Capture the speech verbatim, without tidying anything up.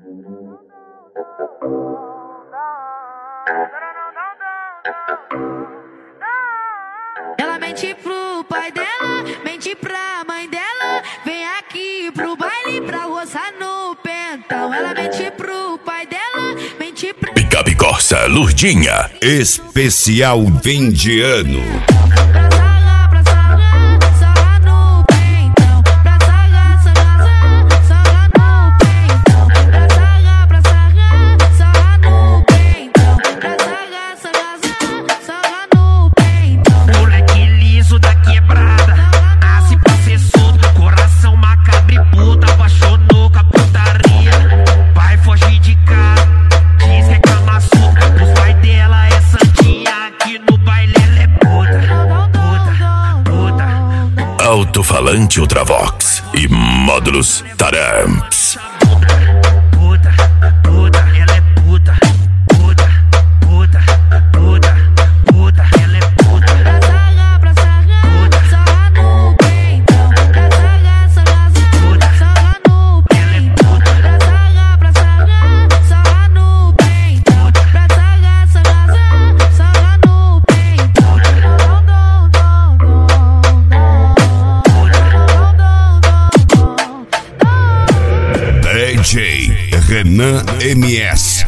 Ela mente pro pai dela, mente pra mãe dela. Vem aqui pro baile pra roçar no pentão. Ela mente pro pai dela, mente pra... Picape Corsa Lourdinha, especial fim de ano. Alto-falante Ultravox e módulos Taramps. D J Renan M S